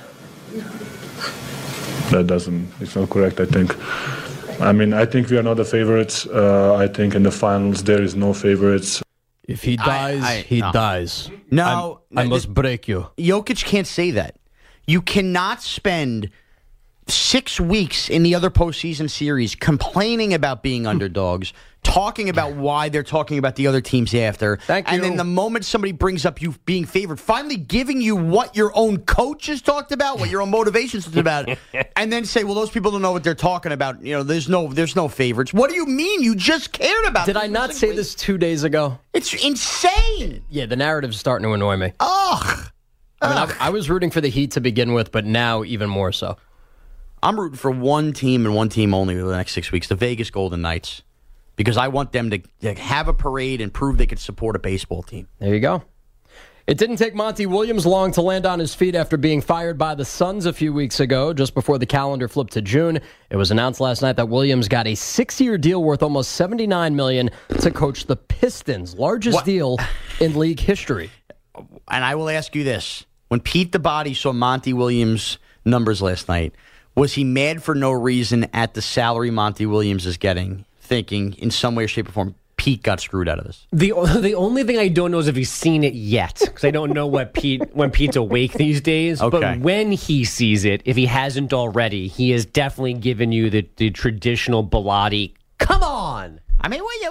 That doesn't, it's not correct, I think. I mean, I think we are not the favorites. Uh, I think in the finals there is no favorites. If he dies, I, I, he no. dies. No. I'm, I must break you. Jokic can't say that. You cannot spend six weeks in the other postseason series complaining about being underdogs, talking about why they're talking about the other teams after. Thank you. And then the moment somebody brings up you being favored, finally giving you what your own coach has talked about, what your own motivations is about, and then say, well, those people don't know what they're talking about. You know, there's no there's no favorites. What do you mean? You just cared about Did them. I not say this two days ago? It's insane. Yeah, the narrative's starting to annoy me. Ugh. I mean, I, I was rooting for the Heat to begin with, but now even more so. I'm rooting for one team and one team only for the next six weeks, the Vegas Golden Knights, because I want them to, to have a parade and prove they can support a baseball team. There you go. It didn't take Monty Williams long to land on his feet after being fired by the Suns a few weeks ago, just before the calendar flipped to June. It was announced last night that Williams got a six-year deal worth almost seventy-nine million dollars to coach the Pistons, largest what? deal in league history. And I will ask you this. When Pete the Body saw Monty Williams' numbers last night, was he mad for no reason at the salary Monty Williams is getting, thinking in some way, shape, or form, Pete got screwed out of this? The the only thing I don't know is if he's seen it yet, because I don't know what Pete when Pete's awake these days. Okay. But when he sees it, if he hasn't already, he has definitely given you the, the traditional Bilotti, come on! I mean, what,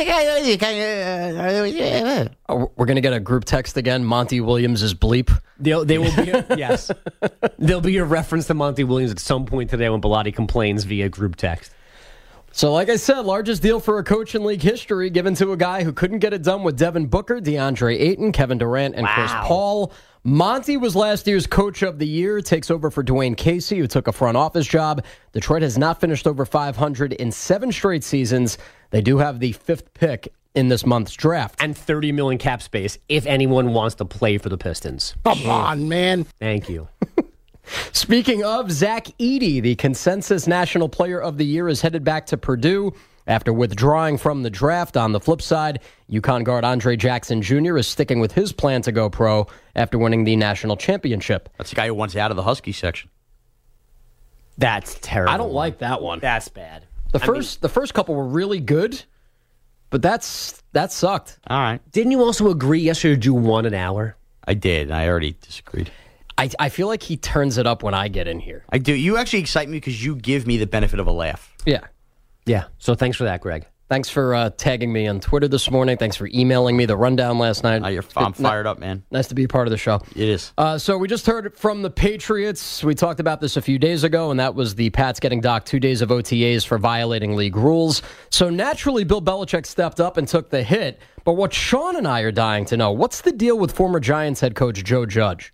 oh, we're going to get a group text again, Monty Williams' bleep. They'll, they will be, a, yes. There'll be a reference to Monty Williams at some point today when Bilotti complains via group text. So, like I said, largest deal for a coach in league history given to a guy who couldn't get it done with Devin Booker, DeAndre Ayton, Kevin Durant, and wow. Chris Paul. Monty was last year's coach of the year, takes over for Dwayne Casey, who took a front office job. Detroit has not finished over five hundred in seven straight seasons. They do have the fifth pick in this month's draft. And thirty million dollars cap space if anyone wants to play for the Pistons. Come on, man. Thank you. Speaking of, Zach Edey, the consensus National Player of the Year, is headed back to Purdue after withdrawing from the draft. On the flip side, UConn guard Andre Jackson Junior is sticking with his plan to go pro after winning the national championship. That's the guy who wants out of the Husky section. That's terrible. I don't like that one. That's bad. The I first, mean, the first couple were really good, but that's that sucked. All right. Didn't you also agree yesterday to do one an hour? I did. I already disagreed. I, I feel like he turns it up when I get in here. I do. You actually excite me because you give me the benefit of a laugh. Yeah. Yeah. So thanks for that, Greg. Thanks for uh, tagging me on Twitter this morning. Thanks for emailing me the rundown last night. Oh, you're, I'm fired up, man. Nice to be a part of the show. It is. Uh, so we just heard from the Patriots. We talked about this a few days ago, and that was the Pats getting docked two days of O T As for violating league rules. So naturally, Bill Belichick stepped up and took the hit. But what Sean and I are dying to know, what's the deal with former Giants head coach Joe Judge?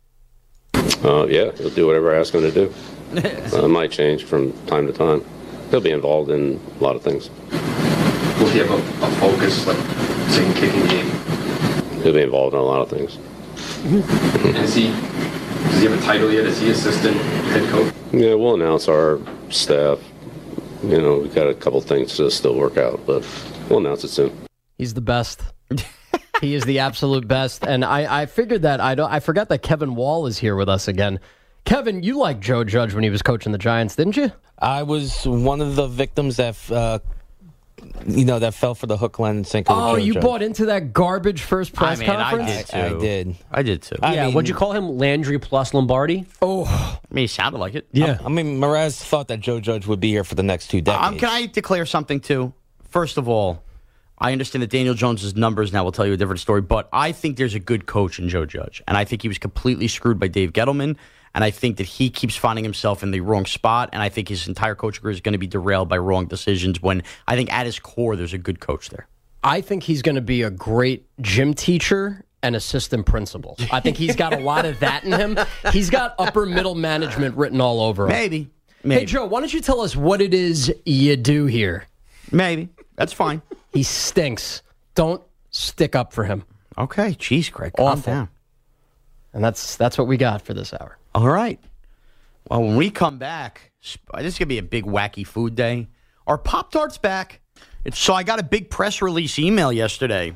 Uh, yeah, he'll do whatever I ask him to do. uh, it might change from time to time. He'll be involved in a lot of things. Will he have a, a focus, like, say, kicking game? He'll be involved in a lot of things. And is he, does he have a title yet? Is he assistant head coach? Yeah, we'll announce our staff. You know, we've got a couple things to still work out, but we'll announce it soon. He's the best. He is the absolute best. And I, I figured that, I don't. I forgot that Kevin Wall is here with us again. Kevin, you liked Joe Judge when he was coaching the Giants, didn't you? I was one of the victims that, uh, you know, that fell for the hook, line, and sinker. Oh, Joe you Judge. bought into that garbage first press I mean, conference? I did too. I did. I did too. Yeah, I mean, what'd you call him? Landry plus Lombardi? Oh. I mean, he sounded like it. Yeah. I mean, Mraz thought that Joe Judge would be here for the next two decades. Um, can I declare something too? First of all, I understand that Daniel Jones's numbers now will tell you a different story, but I think there's a good coach in Joe Judge, and I think he was completely screwed by Dave Gettleman, and I think that he keeps finding himself in the wrong spot, and I think his entire coaching career is going to be derailed by wrong decisions when I think at his core there's a good coach there. I think he's going to be a great gym teacher and assistant principal. I think he's got a lot of that in him. He's got upper middle management written all over him. Maybe. Maybe. Hey, Joe, why don't you tell us what it is you do here? Maybe. That's fine. He stinks. Don't stick up for him. Okay. Jeez, Greg. Calm Awful. down. And that's that's what we got for this hour. All right. Well, when we come back, this is going to be a big wacky food day. Are Pop-Tarts back? It's, so I got a big press release email yesterday.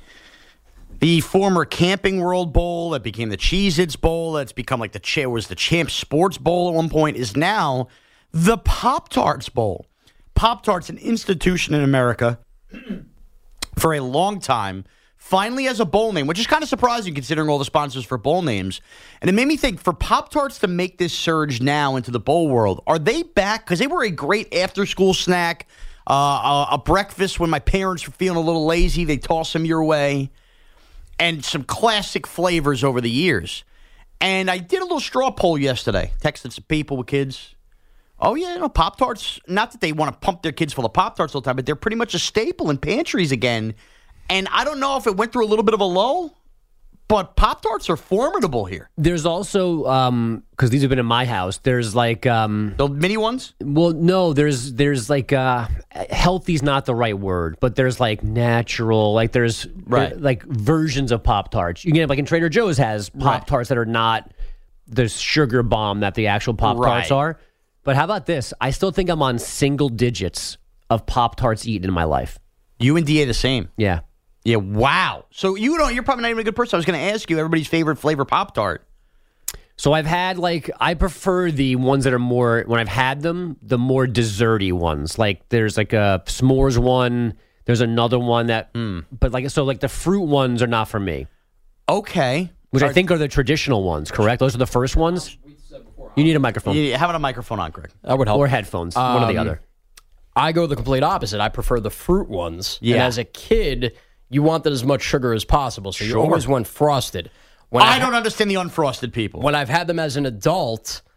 The former Camping World Bowl that became the Cheez-Its Bowl, that's become like the cha- was the Champ Sports Bowl at one point, is now the Pop-Tarts Bowl. Pop-Tarts, an institution in America for a long time, finally has a bowl name, which is kind of surprising considering all the sponsors for bowl names. And it made me think, for Pop-Tarts to make this surge now into the bowl world, are they back? Because they were a great after-school snack, uh, a, a breakfast when my parents were feeling a little lazy. They toss them your way. And some classic flavors over the years. And I did a little straw poll yesterday. Texted some people with kids. Oh, yeah, you know, Pop-Tarts, not that they want to pump their kids full of Pop-Tarts all the time, but they're pretty much a staple in pantries again. And I don't know if it went through a little bit of a lull, but Pop-Tarts are formidable here. There's also, um, because these have been in my house, there's like... Um, the mini ones? Well, no, there's there's like... Uh, healthy's not the right word, but there's like natural, like there's right. there, like versions of Pop-Tarts. You can have, like in Trader Joe's has Pop-Tarts right. that are not the sugar bomb that the actual Pop-Tarts right. are. But how about this? I still think I'm on single digits of Pop-Tarts eaten in my life. You and D A the same. Yeah. Yeah, wow. So you don't, you're probably not even a good person. I was going to ask you everybody's favorite flavor Pop-Tart. So I've had, like, I prefer the ones that are more, when I've had them, the more desserty ones. Like, there's like a s'mores one. There's another one that, mm. but like, so like the fruit ones are not for me. Okay. Which are, I think are the traditional ones, correct? Those are the first ones? You need a microphone. Yeah, having a microphone on, Greg. That would help. Or headphones, um, one or the other. I go the complete opposite. I prefer the fruit ones. Yeah. And as a kid, you wanted as much sugar as possible, so sure. you always went frosted. When I I've don't ha- understand the unfrosted people. When I've had them as an adult,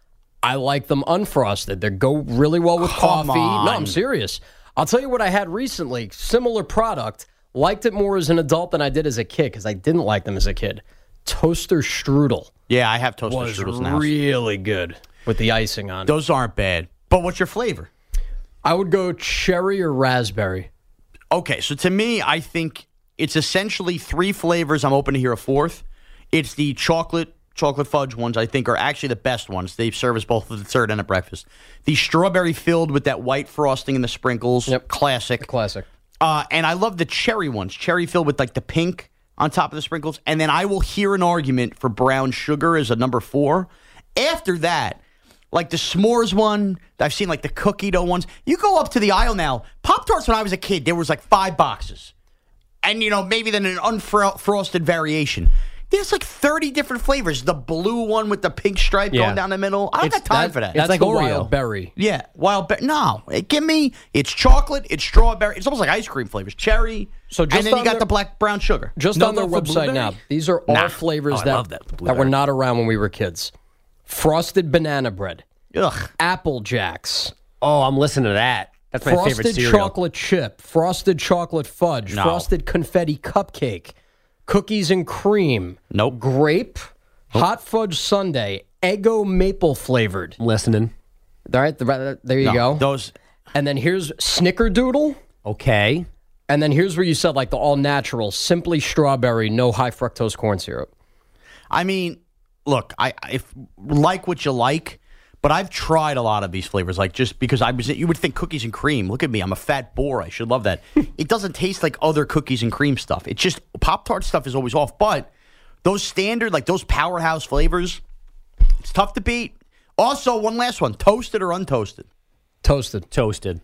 I like them unfrosted. They go really well with Come coffee. on. No, I'm serious. I'll tell you what I had recently. Similar product. Liked it more as an adult than I did as a kid because I didn't like them as a kid. Toaster strudel. Yeah, I have toaster was strudels now. really good with the icing on it. Those aren't bad. But what's your flavor? I would go cherry or raspberry. Okay, so to me, I think it's essentially three flavors. I'm open to hear a fourth. It's the chocolate chocolate fudge ones, I think, are actually the best ones. They service both at the dessert and at breakfast. The strawberry filled with that white frosting and the sprinkles. Yep. Classic. Classic. Uh, and I love the cherry ones. Cherry filled with like the pink on top of the sprinkles. And then I will hear an argument for brown sugar as a number four. After that, like the s'mores one, I've seen like the cookie dough ones. You go up to the aisle now. Pop-Tarts when I was a kid, there was like five boxes. And, you know, maybe then an unfrosted variation. There's like thirty different flavors. The blue one with the pink stripe Yeah. going down the middle. I don't It's got time that- for that. It's like a wild berry. Yeah, wild berry. No, it, give me, it's chocolate, it's strawberry. It's almost like ice cream flavors. Cherry, So just and then you on got their- the black brown sugar. Just No on their love for website blueberry? now. These are all Nah. flavors Oh, I that, love that, the that blueberry. were not around when we were kids. Frosted banana bread. Ugh. Apple Jacks. Oh, I'm listening to that. That's my frosted favorite cereal. chocolate chip. Frosted chocolate fudge. No. Frosted confetti cupcake. Cookies and cream. Nope. Grape. Hot fudge sundae. Eggo maple flavored. Listening. All right, the- there you No, go. Those. And then here's Snickerdoodle. Okay. And then here's where you said like the all natural, simply strawberry, no high fructose corn syrup. I mean, look, I if like what you like, but I've tried a lot of these flavors. Like just because I was, you would think cookies and cream. Look at me, I'm a fat bore. I should love that. It doesn't taste like other cookies and cream stuff. It's just Pop-Tart stuff is always off. But those standard, like those powerhouse flavors, it's tough to beat. Also, one last one: toasted or untoasted? Toasted. Toasted.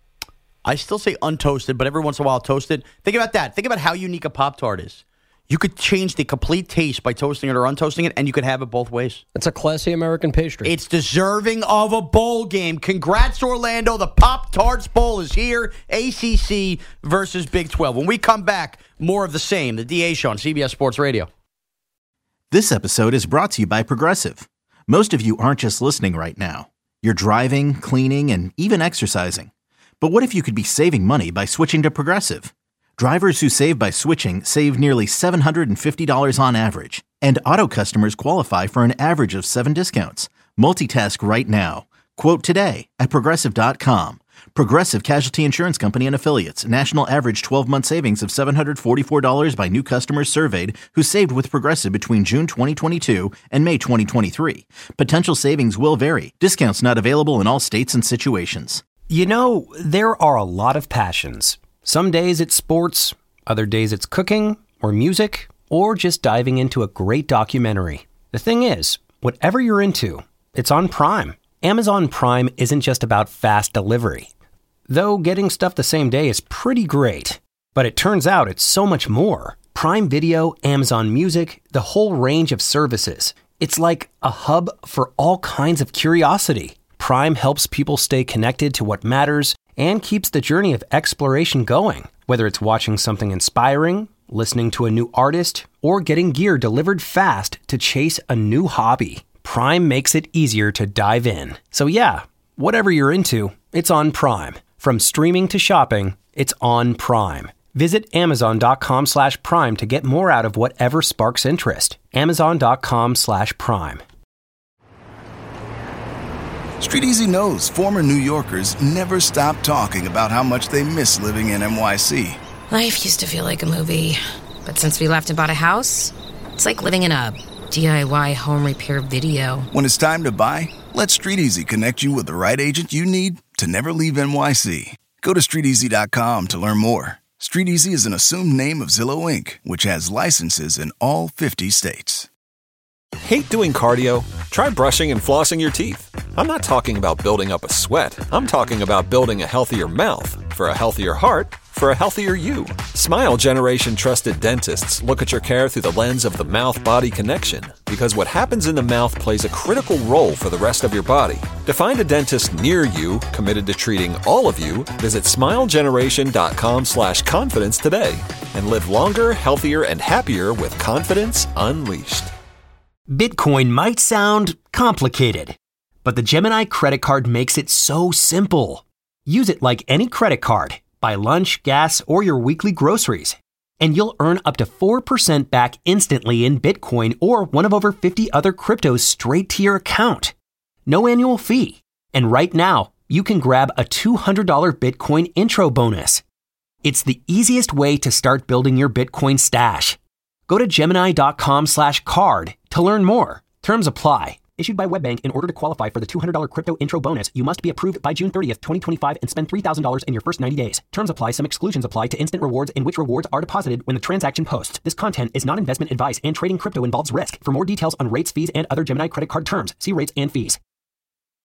I still say untoasted, but every once in a while toasted. Think about that. Think about how unique a Pop-Tart is. You could change the complete taste by toasting it or untoasting it, and you could have it both ways. It's a classy American pastry. It's deserving of a bowl game. Congrats, Orlando. The Pop-Tarts Bowl is here. A C C versus Big twelve. When we come back, more of the same. The D A Show on C B S Sports Radio. This episode is brought to you by Progressive. Most of you aren't just listening right now. You're driving, cleaning, and even exercising. But what if you could be saving money by switching to Progressive? Drivers who save by switching save nearly seven hundred fifty dollars on average. And auto customers qualify for an average of seven discounts. Multitask right now. Quote today at Progressive dot com. Progressive Casualty Insurance Company and Affiliates. National average twelve-month savings of seven hundred forty-four dollars by new customers surveyed who saved with Progressive between June twenty twenty-two and May twenty twenty-three. Potential savings will vary. Discounts not available in all states and situations. You know, there are a lot of passions. Some days it's sports, other days it's cooking, or music, or just diving into a great documentary. The thing is, whatever you're into, it's on Prime. Amazon Prime isn't just about fast delivery. Though getting stuff the same day is pretty great. But it turns out it's so much more. Prime Video, Amazon Music, the whole range of services. It's like a hub for all kinds of curiosity. Prime helps people stay connected to what matters and keeps the journey of exploration going. Whether it's watching something inspiring, listening to a new artist, or getting gear delivered fast to chase a new hobby, Prime makes it easier to dive in. So yeah, whatever you're into, it's on Prime. From streaming to shopping, it's on Prime. Visit Amazon.com slash Prime to get more out of whatever sparks interest. Amazon.com slash Prime. Street Easy knows former New Yorkers never stop talking about how much they miss living in N Y C. Life used to feel like a movie, but since we left and bought a house, it's like living in a D I Y home repair video. When it's time to buy, let Street Easy connect you with the right agent you need to never leave N Y C. Go to street easy dot com to learn more. Street Easy is an assumed name of Zillow Incorporated, which has licenses in all fifty states. Hate doing cardio? Try brushing and flossing your teeth. I'm not talking about building up a sweat. I'm talking about building a healthier mouth. For a healthier heart, for a healthier you. Smile Generation trusted dentists look at your care through the lens of the mouth-body connection, because what happens in the mouth plays a critical role for the rest of your body. To find a dentist near you committed to treating all of you, visit smile generation dot com slash confidence today and live longer, healthier, and happier with confidence unleashed. Bitcoin might sound complicated, But the Gemini credit card makes it so simple. Use it like any credit card. Buy lunch, gas, or your weekly groceries. And you'll earn up to four percent back instantly in Bitcoin or one of over fifty other cryptos straight to your account. No annual fee. And right now, you can grab a two hundred dollars Bitcoin intro bonus. It's the easiest way to start building your Bitcoin stash. Go to Gemini.com slash card to learn more. Terms apply. Issued by WebBank. In order to qualify for the two hundred dollars crypto intro bonus, you must be approved by June thirtieth, twenty twenty-five and spend three thousand dollars in your first ninety days. Terms apply. Some exclusions apply to instant rewards in which rewards are deposited when the transaction posts. This content is not investment advice and trading crypto involves risk. For more details on rates, fees, and other Gemini credit card terms, see rates and fees.